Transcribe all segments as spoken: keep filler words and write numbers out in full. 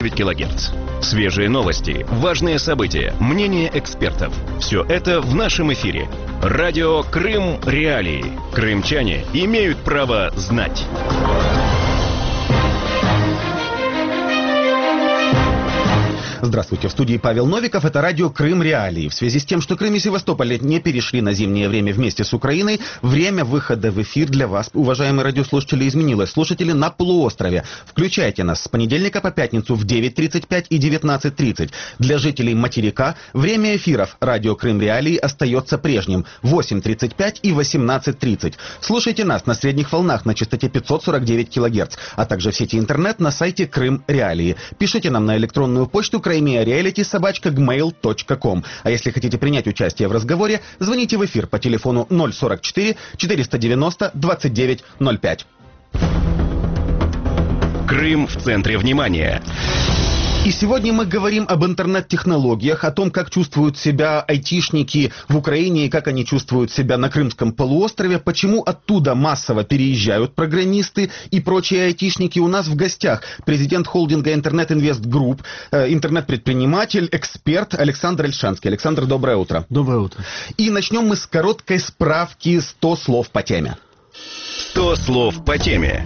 килогерц. Свежие новости, важные события, мнения экспертов. Все это в нашем эфире. Радио Крым Реалии. Крымчане имеют право знать. Здравствуйте, в студии Павел Новиков, это радио Крым Реалии. В связи с тем, что Крым и Севастополь не перешли на зимнее время вместе с Украиной, время выхода в эфир для вас, уважаемые радиослушатели, изменилось. Слушатели на полуострове, включайте нас с понедельника по пятницу в девять тридцать пять и девятнадцать тридцать. Для жителей материка время эфиров радио Крым Реалии остается прежним – восемь тридцать пять и восемнадцать тридцать. Слушайте нас на средних волнах на частоте пятьсот сорок девять килогерц, а также в сети интернет на сайте Крым Реалии. Пишите нам на электронную почту краймиареалити собака джимейл точка ком. А если хотите принять участие в разговоре, звоните в эфир по телефону ноль сорок четыре четыреста девяносто двадцать девять ноль пять. Крым в центре внимания. И сегодня мы говорим об интернет-технологиях, о том, как чувствуют себя айтишники в Украине и как они чувствуют себя на Крымском полуострове, почему оттуда массово переезжают программисты и прочие айтишники. У нас в гостях президент холдинга Интернет Инвест Групп, интернет-предприниматель, эксперт Александр Ольшанский. Александр, доброе утро. Доброе утро. И начнем мы с короткой справки сто слов по теме. сто слов по теме.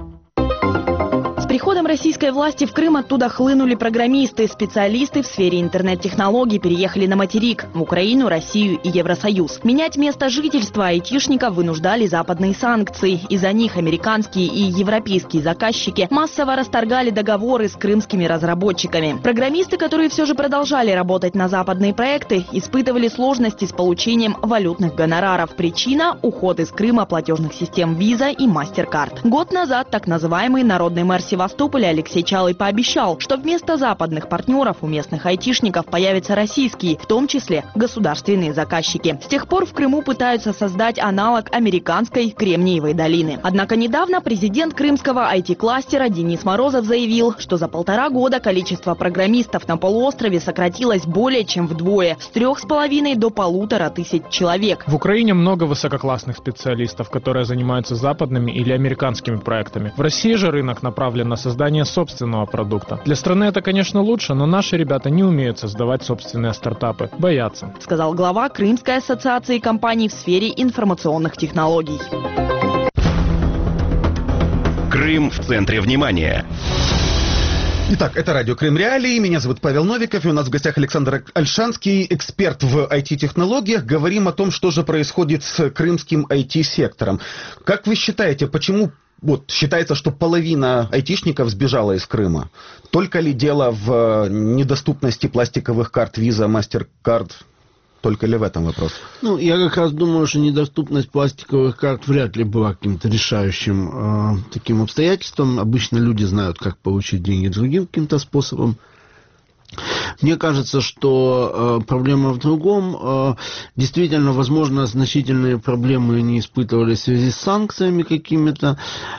С приходом российской власти в Крым оттуда хлынули программисты, специалисты в сфере интернет-технологий переехали на материк, в Украину, Россию и Евросоюз. Менять место жительства айтишников вынуждали западные санкции. Из-за них американские и европейские заказчики массово расторгали договоры с крымскими разработчиками. Программисты, которые все же продолжали работать на западные проекты, испытывали сложности с получением валютных гонораров. Причина – уход из Крыма платежных систем Visa и MasterCard. Год назад так называемый народный мэр Севастополя Алексей Чалый пообещал, что вместо западных партнеров у местных айтишников появятся российские, в том числе государственные заказчики. С тех пор в Крыму пытаются создать аналог американской Кремниевой долины. Однако недавно президент крымского ай ти-кластера Денис Морозов заявил, что за полтора года количество программистов на полуострове сократилось более чем вдвое, с трех с половиной до полутора тысяч человек. В Украине много высококлассных специалистов, которые занимаются западными или американскими проектами. В России же рынок направлен на создание собственного продукта. Для страны это, конечно, лучше, но наши ребята не умеют создавать собственные стартапы. Боятся. Сказал глава Крымской ассоциации компаний в сфере информационных технологий. Крым в центре внимания. Итак, это радио Крым Реалии, меня зовут Павел Новиков, и у нас в гостях Александр Ольшанский, эксперт в ай ти-технологиях. Говорим о том, что же происходит с крымским ай ти-сектором. Как вы считаете, почему вот считается, что половина айтишников сбежала из Крыма? Только ли дело в недоступности пластиковых карт Visa, MasterCard? Только ли в этом вопрос? Ну, я как раз думаю, что недоступность пластиковых карт вряд ли была каким-то решающим э, таким обстоятельством. Обычно люди знают, как получить деньги другим каким-то способом. Мне кажется, что э, проблема в другом. Э, действительно, возможно, значительные проблемы не испытывали в связи с санкциями какими-то.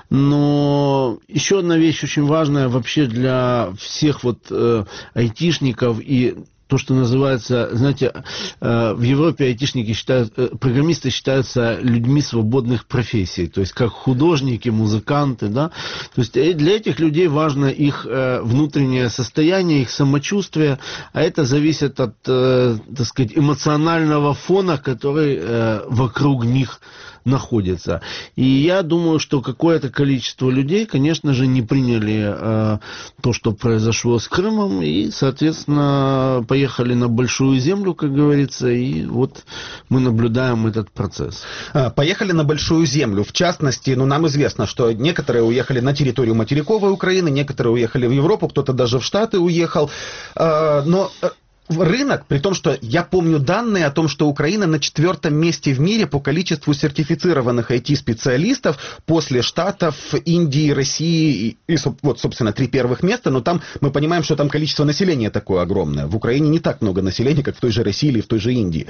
Но еще одна вещь очень важная вообще для всех вот э, айтишников и то, что называется, знаете, в Европе айтишники считают, программисты считаются людьми свободных профессий, то есть как художники, музыканты, да, то есть для этих людей важно их внутреннее состояние, их самочувствие, а это зависит от, так сказать, эмоционального фона, который вокруг них находится. И я думаю, что какое-то количество людей, конечно же, не приняли э, то, что произошло с Крымом, и, соответственно, поехали на большую землю, как говорится, и вот мы наблюдаем этот процесс. Поехали на большую землю. В частности, ну, нам известно, что некоторые уехали на территорию материковой Украины, некоторые уехали в Европу, кто-то даже в Штаты уехал. Э, но рынок, при том, что я помню данные о том, что Украина на четвертом месте в мире по количеству сертифицированных ай ти-специалистов после Штатов, Индии, России, и, вот, собственно, три первых места, но там мы понимаем, что там количество населения такое огромное. В Украине не так много населения, как в той же России или в той же Индии.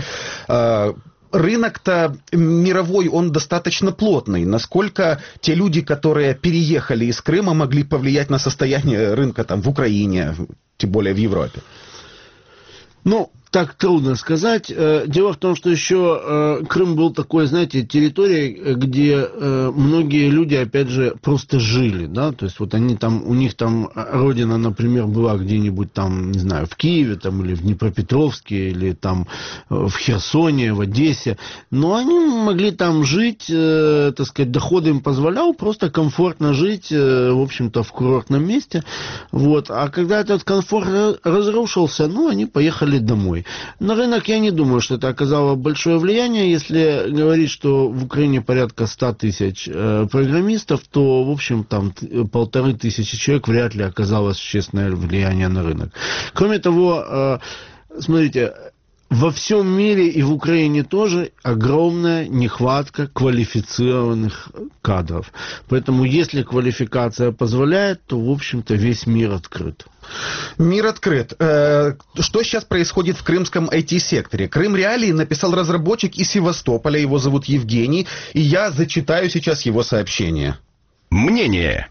Рынок-то мировой, он достаточно плотный. Насколько те люди, которые переехали из Крыма, могли повлиять на состояние рынка там в Украине, тем более в Европе? Ну, так трудно сказать. Дело в том, что еще Крым был такой, знаете, территорией, где многие люди, опять же, просто жили, да, то есть вот они там, у них там родина, например, была где-нибудь там, не знаю, в Киеве там, или в Днепропетровске, или там в Херсоне, в Одессе, но они могли там жить, так сказать, доход им позволял просто комфортно жить, в общем-то, в курортном месте, вот, а когда этот комфорт разрушился, ну, они поехали домой. На рынок я не думаю, что это оказало большое влияние. Если говорить, что в Украине порядка ста тысяч э, программистов, то, в общем, там полторы тысячи человек вряд ли оказалось существенное влияние на рынок. Кроме того, э, смотрите, во всем мире и в Украине тоже огромная нехватка квалифицированных кадров. Поэтому, если квалификация позволяет, то, в общем-то, весь мир открыт. Мир открыт. Что сейчас происходит в крымском ай ти-секторе? Крым Реалии написал разработчик из Севастополя, его зовут Евгений, и я зачитаю сейчас его сообщение. Мнение.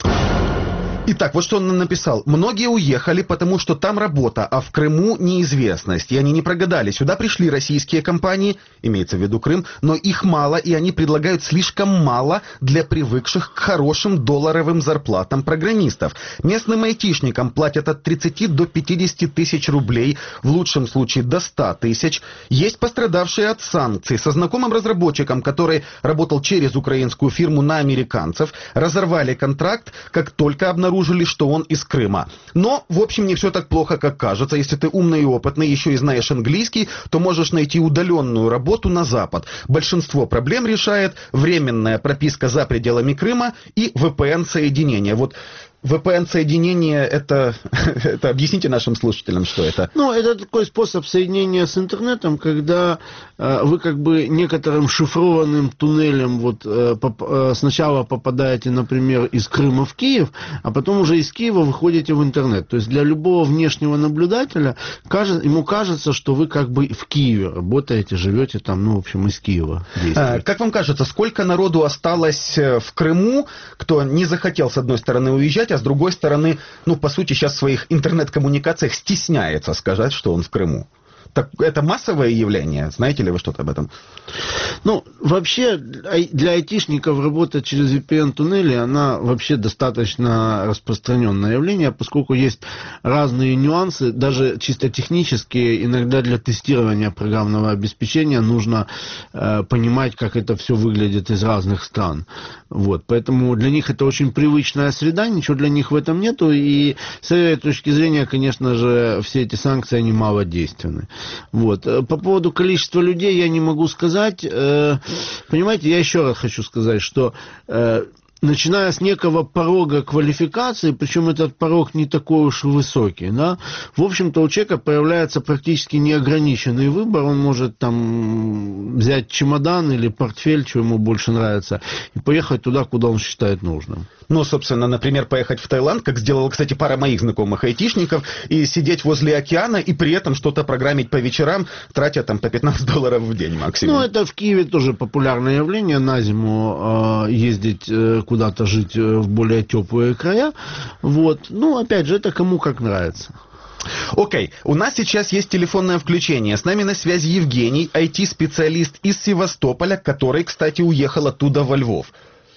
Итак, вот что он написал. Многие уехали, потому что там работа, а в Крыму неизвестность. И они не прогадали. Сюда пришли российские компании, имеется в виду Крым, но их мало, и они предлагают слишком мало для привыкших к хорошим долларовым зарплатам программистов. Местным айтишникам платят от тридцати до пятидесяти тысяч рублей, в лучшем случае до ста тысяч. Есть пострадавшие от санкций. Со знакомым разработчиком, который работал через украинскую фирму на американцев, разорвали контракт, как только обнаружили, что он из Крыма. Но, в общем, не все так плохо, как кажется. Если ты умный и опытный, еще и знаешь английский, то можешь найти удаленную работу на Запад. Большинство проблем решает временная прописка за пределами Крыма и ви пи эн-соединение. Вот ви пи эн-соединение, это, это объясните нашим слушателям, что это? Ну, это такой способ соединения с интернетом, когда э, вы как бы некоторым шифрованным туннелем вот э, поп, э, сначала попадаете, например, из Крыма в Киев, а потом уже из Киева выходите в интернет. То есть для любого внешнего наблюдателя кажется, ему кажется, что вы как бы в Киеве работаете, живете там, ну, в общем, из Киева действуете. Как вам кажется, сколько народу осталось в Крыму, кто не захотел, с одной стороны, уезжать, а с другой стороны, ну, по сути, сейчас в своих интернет-коммуникациях стесняется сказать, что он в Крыму? Так, это массовое явление? Знаете ли вы что-то об этом? Ну, вообще, для айтишников работа через ви пи эн-туннели, она вообще достаточно распространенное явление, поскольку есть разные нюансы, даже чисто технические. Иногда для тестирования программного обеспечения нужно э, понимать, как это все выглядит из разных стран. Вот, поэтому для них это очень привычная среда, ничего для них в этом нету, и с этой точки зрения, конечно же, все эти санкции, они малодейственны. Вот. По поводу количества людей я не могу сказать. Понимаете, я еще раз хочу сказать, что начиная с некого порога квалификации, причем этот порог не такой уж и высокий, да, в общем-то у человека появляется практически неограниченный выбор, он может там взять чемодан или портфель, что ему больше нравится, и поехать туда, куда он считает нужным. Ну, собственно, например, поехать в Таиланд, как сделала, кстати, пара моих знакомых айтишников, и сидеть возле океана, и при этом что-то программить по вечерам, тратя там по пятнадцать долларов в день максимум. Ну, это в Киеве тоже популярное явление, на зиму э, ездить э, куда-то жить в более теплые края. Вот. Ну, опять же, это кому как нравится. Окей, okay. У нас сейчас есть телефонное включение. С нами на связи Евгений, ай ти-специалист из Севастополя, который, кстати, уехал оттуда во Львов.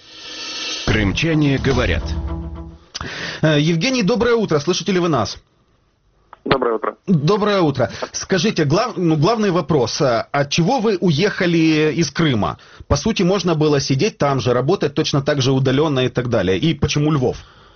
Крымчане говорят. Евгений, доброе утро. Слышите ли вы нас? Доброе утро. Доброе утро. Скажите, глав, ну, главный вопрос. От чего вы уехали из Крыма? По сути, можно было сидеть там же, работать точно так же удаленно и так далее. И почему Львов?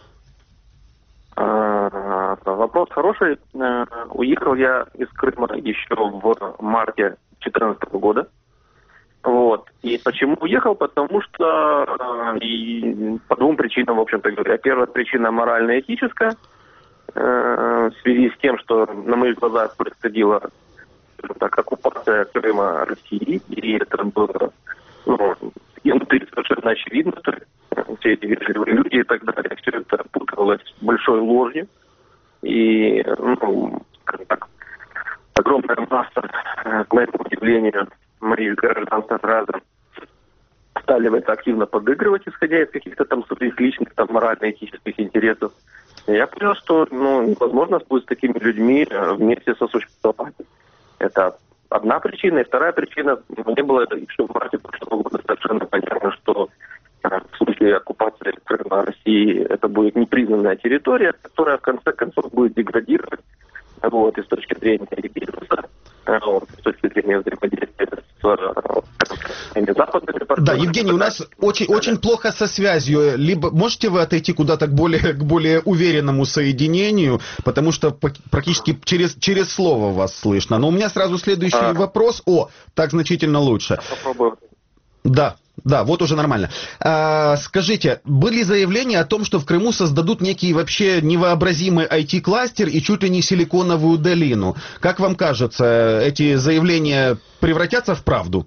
А, вопрос хороший. Уехал я из Крыма еще в марте две тысячи четырнадцатого года. Вот. И почему уехал? Потому что и по двум причинам, в общем-то говоря. Первая причина морально-этическая. В связи с тем, что на моих глазах происходила так, оккупация Крыма России, и это было ну, изнутри совершенно очевидно, что все эти вежливые люди и так далее, все это путалось большой ложью, и, ну, как так, огромная масса, к моему удивлению, моих граждан сразу стали в это активно подыгрывать, исходя из каких-то там своих личных, там, морально-этических интересов. Я понял, что ну, невозможно будет с такими людьми вместе сосуществовать. Это одна причина. И вторая причина, мне было еще в марте прошлого года совершенно понятно, что в случае оккупации Крыма России это будет непризнанная территория, которая в конце концов будет деградировать. Вот, и с точки зрения бизнеса, вот, с точки зрения взаимодействия с э, западными партнерами. Да, Евгений, у нас очень, очень плохо со связью. Либо можете вы отойти куда-то к более, к более уверенному соединению, потому что практически через, через слово вас слышно. Но у меня сразу следующий а. вопрос. О, так значительно лучше. Я попробую. Да. Да, вот уже нормально. А, скажите, были заявления о том, что в Крыму создадут некий вообще невообразимый ай ти-кластер и чуть ли не силиконовую долину. Как вам кажется, эти заявления превратятся в правду?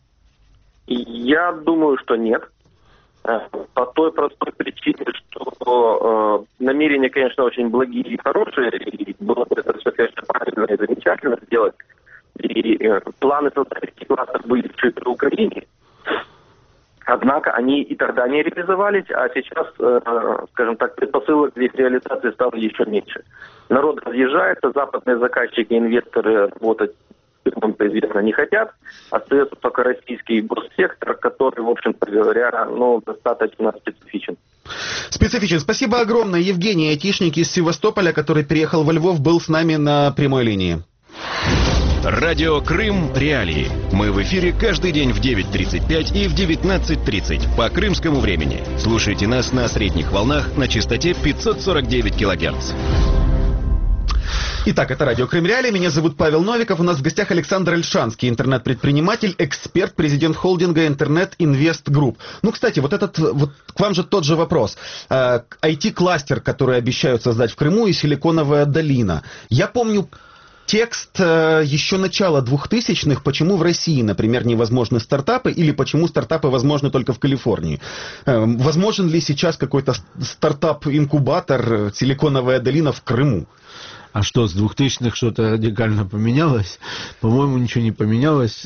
Я думаю, что нет. По той простой причине, что э, намерения, конечно, очень благие и хорошие, и было бы это все, конечно, правильно и замечательно сделать. И э, планы создать ай ти-кластер были в при Украине. Однако они и тогда не реализовались, а сейчас, э, скажем так, предпосылок для их реализации стало еще меньше. Народ разъезжается, западные заказчики, инвесторы работать, как известно, не хотят. Остается только российский госсектор, который, в общем-то говоря, ну, достаточно специфичен. Специфичен. Спасибо огромное. Евгений, айтишник из Севастополя, который переехал во Львов, был с нами на прямой линии. Радио Крым Реалии. Мы в эфире каждый день в девять тридцать пять и в девятнадцать тридцать по крымскому времени. Слушайте нас на средних волнах на частоте пятьсот сорок девять килогерц. Итак, это радио Крым Реалии. Меня зовут Павел Новиков. У нас в гостях Александр Ольшанский, интернет-предприниматель, эксперт, президент холдинга Интернет Инвест Групп. Ну, кстати, вот этот, вот к вам же тот же вопрос. ай ти-кластер, который обещают создать в Крыму, и Силиконовая долина. Я помню текст э, еще начала двухтысячных, почему в России, например, невозможны стартапы, или почему стартапы возможны только в Калифорнии. Э, возможен ли сейчас какой-то стартап-инкубатор Силиконовая долина в Крыму? А что, с двухтысячных что-то радикально поменялось? По-моему, ничего не поменялось.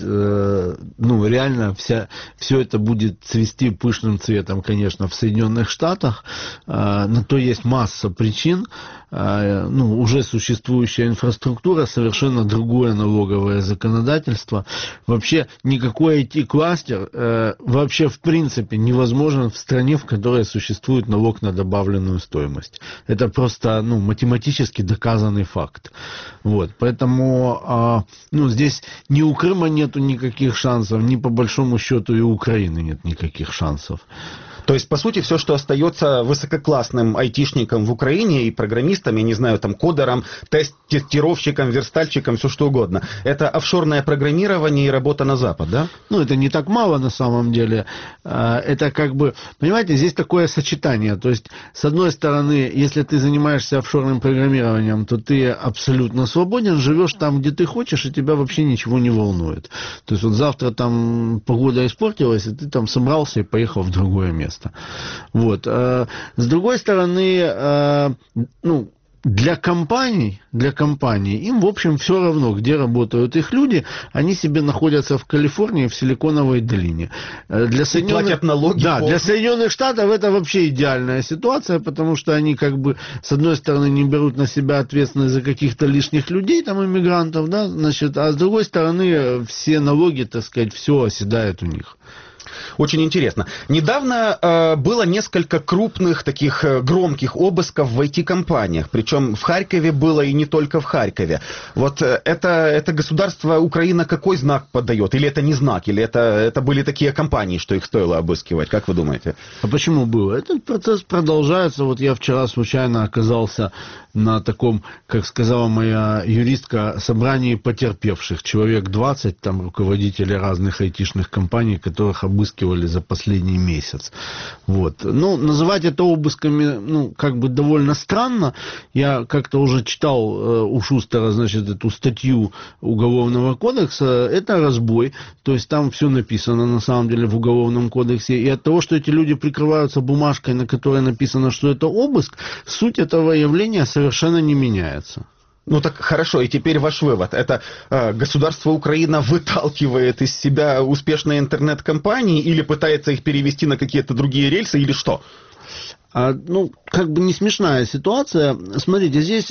Ну, реально, вся, все это будет цвести пышным цветом, конечно, в Соединенных Штатах. На то есть масса причин. Ну, уже существующая инфраструктура, совершенно другое налоговое законодательство. Вообще, никакой ай ти-кластер вообще, в принципе, невозможен в стране, в которой существует налог на добавленную стоимость. Это просто, ну, математически доказанный факт. Вот. Поэтому а, ну, здесь ни у Крыма нету никаких шансов, ни по большому счету и у Украины нет никаких шансов. То есть, по сути, все, что остается высококлассным айтишникам в Украине и программистам, я не знаю, там, кодерам, тест- тестировщикам, верстальщикам, все что угодно, это офшорное программирование и работа на Запад, да? Ну, это не так мало на самом деле. Это как бы, понимаете, здесь такое сочетание. То есть, с одной стороны, если ты занимаешься офшорным программированием, то ты абсолютно свободен, живешь там, где ты хочешь, и тебя вообще ничего не волнует. То есть, вот завтра там погода испортилась, и ты там собрался и поехал в другое место. Вот. С другой стороны, ну, для компаний, для компаний, им, в общем, все равно, где работают их люди, они себе находятся в Калифорнии, в Силиконовой долине. Для Соединенных... Платят налоги. Да, по... для Соединенных Штатов это вообще идеальная ситуация, потому что они, как бы, с одной стороны, не берут на себя ответственность за каких-то лишних людей, там, иммигрантов, да, значит, а с другой стороны, все налоги, так сказать, все оседает у них. Очень интересно. Недавно э, было несколько крупных таких э, громких обысков в ай ти-компаниях. Причем в Харькове было и не только в Харькове. Вот э, это, это государство Украина какой знак подает? Или это не знак? Или это, это были такие компании, что их стоило обыскивать? Как вы думаете? А почему было? Этот процесс продолжается. Вот я вчера случайно оказался на таком, как сказала моя юристка, собрании потерпевших. Человек двадцать, там руководители разных айтишных компаний, которых обыскивали за последний месяц. Вот. Ну, называть это обысками, ну, как бы довольно странно. Я как-то уже читал э, у Шустера, значит, эту статью Уголовного кодекса. Это разбой. То есть там все написано, на самом деле, в Уголовном кодексе. И от того, что эти люди прикрываются бумажкой, на которой написано, что это обыск, суть этого явления совершенно не меняется. Ну так хорошо, и теперь ваш вывод. Это э, государство Украина выталкивает из себя успешные интернет-компании или пытается их перевести на какие-то другие рельсы, или что? А, ну, как бы не смешная ситуация. Смотрите, здесь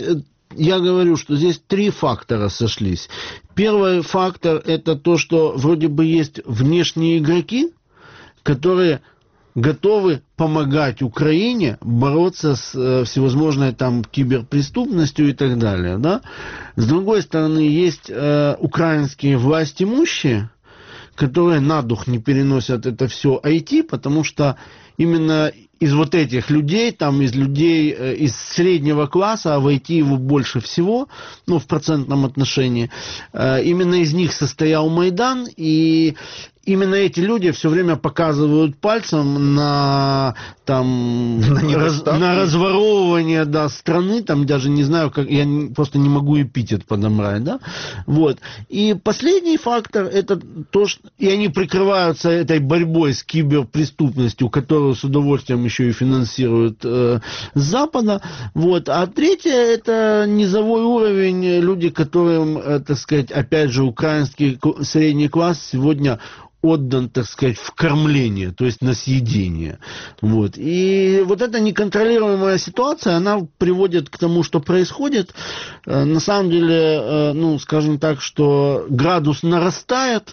я говорю, что здесь три фактора сошлись. Первый фактор – это то, что вроде бы есть внешние игроки, которые готовы помогать Украине бороться с э, всевозможной там киберпреступностью и так далее. Да? С другой стороны, есть э, украинские властимущие, которые на дух не переносят это все ай ти, потому что именно из вот этих людей, там из людей э, из среднего класса, а в ай ти его больше всего, ну, в процентном отношении, э, именно из них состоял Майдан, и именно эти люди все время показывают пальцем на, там, на, раз, на разворовывание, да, страны, там даже не знаю, как, я не, просто не могу эпитет подобрать, да, вот. И последний фактор, это то, что, и они прикрываются этой борьбой с киберпреступностью, которую с удовольствием еще и финансируют э, с Запада, вот. А третье, это низовой уровень, люди, которым, э, так сказать, опять же, украинский средний класс сегодня отдан, так сказать, в кормление, то есть на съедение. Вот. И вот эта неконтролируемая ситуация, она приводит к тому, что происходит. На самом деле, ну, скажем так, что градус нарастает.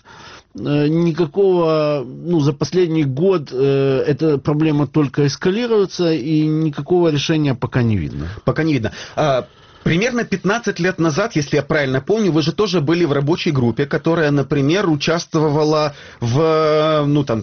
Никакого, ну, за последний год э, эта проблема только эскалируется, и никакого решения пока не видно. Пока не видно. А... Примерно пятнадцать лет назад, если я правильно помню, вы же тоже были в рабочей группе, которая, например, участвовала в, ну, там,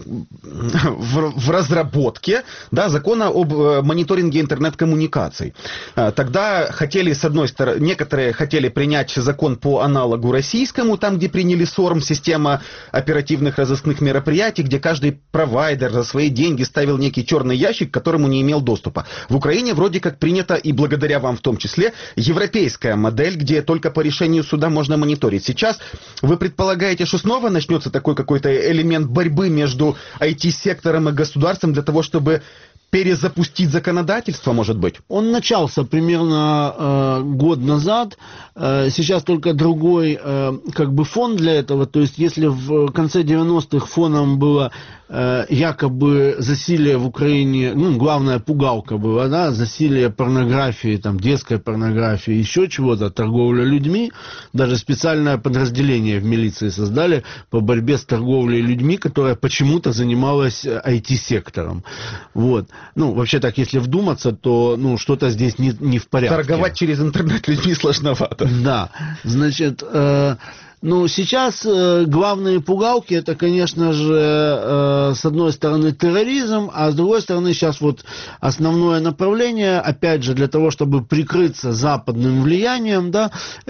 в, в разработке, да, закона об мониторинге интернет-коммуникаций. Тогда хотели, с одной стороны, некоторые хотели принять закон по аналогу российскому, там, где приняли СОРМ, система оперативных разыскных мероприятий, где каждый провайдер за свои деньги ставил некий черный ящик, к которому не имел доступа. В Украине вроде как принято, и благодаря вам в том числе, европейская модель, где только по решению суда можно мониторить. Сейчас вы предполагаете, что снова начнется такой какой-то элемент борьбы между ай ти-сектором и государством для того, чтобы перезапустить законодательство, может быть? Он начался примерно э, год назад. Э, сейчас только другой э, как бы фон для этого. То есть, если в конце девяностых фоном было э, якобы засилие в Украине, ну, главная пугалка была, да, засилие порнографии, там, детской порнографии, еще чего-то, торговля людьми, даже специальное подразделение в милиции создали по борьбе с торговлей людьми, которое почему-то занималось ай ти-сектором. Вот. Ну, вообще так, если вдуматься, то, ну, что-то здесь не, не в порядке. Торговать через интернет людьми сложновато. Да, значит, э, ну, сейчас э, главные пугалки, это, конечно же, э, с одной стороны терроризм, а с другой стороны сейчас вот основное направление, опять же, для того, чтобы прикрыться западным влиянием, да,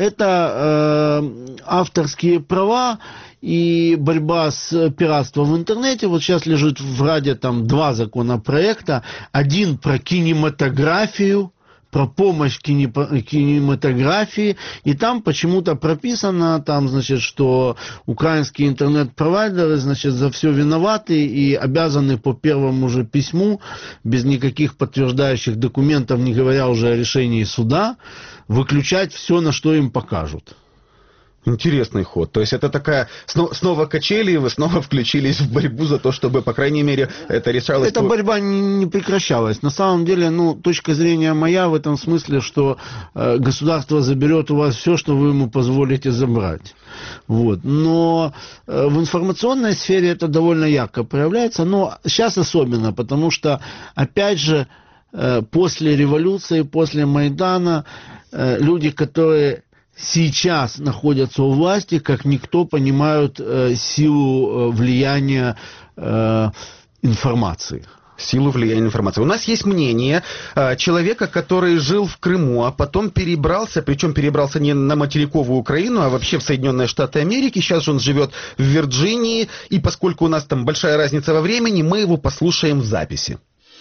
это э, авторские права и борьба с пиратством в интернете. Вот сейчас лежит в Раде там два законопроекта. Один про кинематографию, про помощь кинематографии, и там почему-то прописано, там, значит, что украинские интернет-провайдеры, значит, за все виноваты и обязаны по первому же письму, без никаких подтверждающих документов, не говоря уже о решении суда, выключать все, на что им покажут. Интересный ход. То есть это такая снова, снова качели, и вы снова включились в борьбу за то, чтобы, по крайней мере, это решалось. Эта борьба не, не прекращалась. На самом деле, ну, точка зрения моя в этом смысле, что э, государство заберет у вас все, что вы ему позволите забрать. Вот. Но э, в информационной сфере это довольно ярко проявляется. Но сейчас особенно, потому что, опять же, э, после революции, после Майдана, э, люди, которые сейчас находятся у власти, как никто понимают э, силу э, влияния э, информации. Силу влияния информации. У нас есть мнение э, человека, который жил в Крыму, а потом перебрался, причем перебрался не на материковую Украину, а вообще в Соединенные Штаты Америки. Сейчас же он живет в Вирджинии, и поскольку у нас там большая разница во времени, мы его послушаем в записи.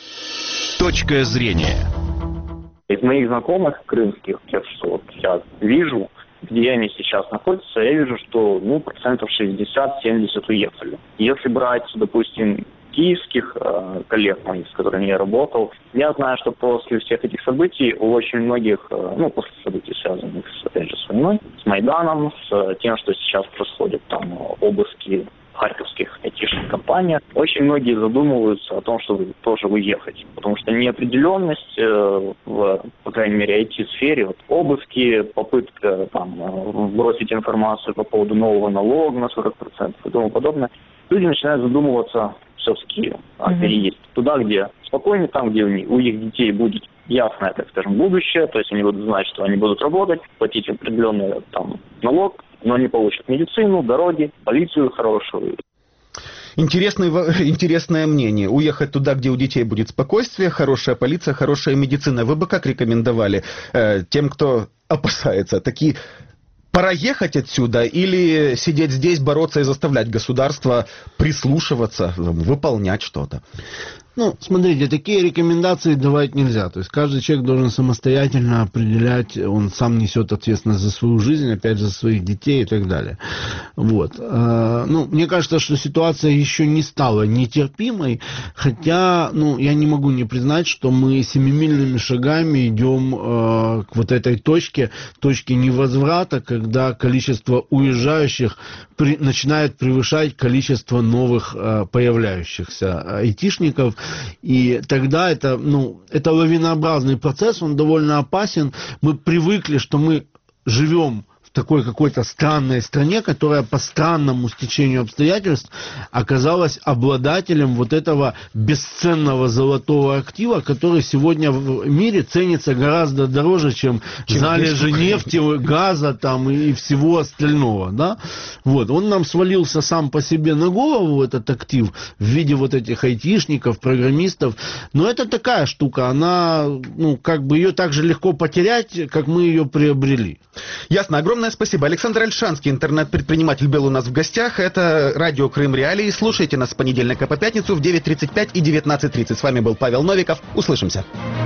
Точка зрения. Из моих знакомых крымских, тех, что вот я вижу, где они сейчас находятся, я вижу, что, ну, процентов шестьдесят-семьдесят уехали. Если брать, допустим, киевских э, коллег, с которыми я работал, я знаю, что после всех этих событий у очень многих, э, ну, после событий, связанных, с, опять же, с войной, с Майданом, с тем, что сейчас происходит, там, обыски харьковских этих компания, очень многие задумываются о том, чтобы тоже уехать. Потому что неопределенность, э, в, по крайней мере, ай ти-сфере, вот, обыски, попытка там, бросить информацию по поводу нового налога на сорок процентов и тому подобное, люди начинают задумываться все-таки о переезде. Туда, где спокойнее, там, где у них, у их детей будет ясное, так скажем, будущее, то есть они будут знать, что они будут работать, платить определенный там налог, но они получат медицину, дороги, полицию хорошую. Интересный, интересное мнение. Уехать туда, где у детей будет спокойствие, хорошая полиция, хорошая медицина. Вы бы как рекомендовали э, тем, кто опасается? Такие, пора ехать отсюда или сидеть здесь, бороться и заставлять государство прислушиваться, выполнять что-то? Ну, смотрите, такие рекомендации давать нельзя. То есть каждый человек должен самостоятельно определять, он сам несет ответственность за свою жизнь, опять же, за своих детей и так далее. Вот. Ну, мне кажется, что ситуация еще не стала нетерпимой, хотя, ну, я не могу не признать, что мы семимильными шагами идем к вот этой точке, точке невозврата, когда количество уезжающих при, начинает превышать количество новых появляющихся айтишников. И тогда это, ну, это лавинообразный процесс, он довольно опасен. Мы привыкли, что мы живем в такой какой-то странной стране, которая по странному стечению обстоятельств оказалась обладателем вот этого бесценного золотого актива, который сегодня в мире ценится гораздо дороже, чем, чем залежи нефти, газа там, и всего остального. Да? Вот. Он нам свалился сам по себе на голову, этот актив, в виде вот этих айтишников, программистов. Но это такая штука, она, ну, как бы ее так же легко потерять, как мы ее приобрели. Ясно. Огромное спасибо. Александр Ольшанский, интернет-предприниматель, был у нас в гостях. Это радио Крым Реалии. Слушайте нас с понедельника по пятницу в девять тридцать пять и девятнадцать тридцать. С вами был Павел Новиков. Услышимся.